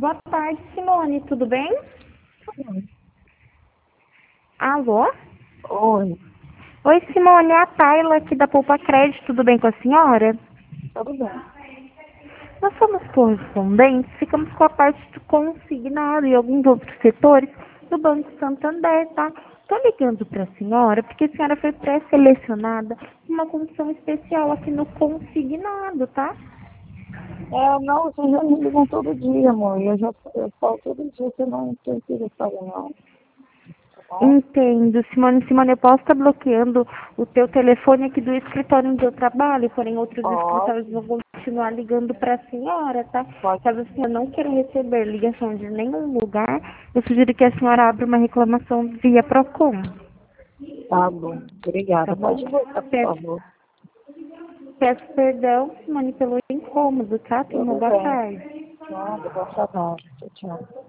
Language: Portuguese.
Boa tarde, Simone, tudo bem? Alô? Oi, Oi, Simone, é a Tayla aqui da Poupa Crédito, tudo bem com a senhora? tudo bem. Nós somos correspondentes, ficamos com a parte do consignado e alguns outros setores do Banco Santander, tá? Tô ligando para a senhora porque a senhora foi pré-selecionada em uma condição especial aqui no consignado, tá? Não, vocês já me ligam todo dia, amor. Eu falo todo dia que eu não tenho interessado, não. Tá bom? Entendo, Simone. Simone, eu posso estar bloqueando o teu telefone aqui do escritório onde eu trabalho, porém outros escritórios Pode, vão continuar ligando para a senhora, tá? pode. Caso a senhora não queira receber ligação de nenhum lugar, eu sugiro que a senhora abra uma reclamação via Procon, Tá bom. tá Obrigada. bom? Pode botar, por Peço, favor. peço perdão, Simone, pelo incômodo, tá? Tenha uma Tudo boa bem. tarde. Nada, boa trabalho. Tchau, tchau.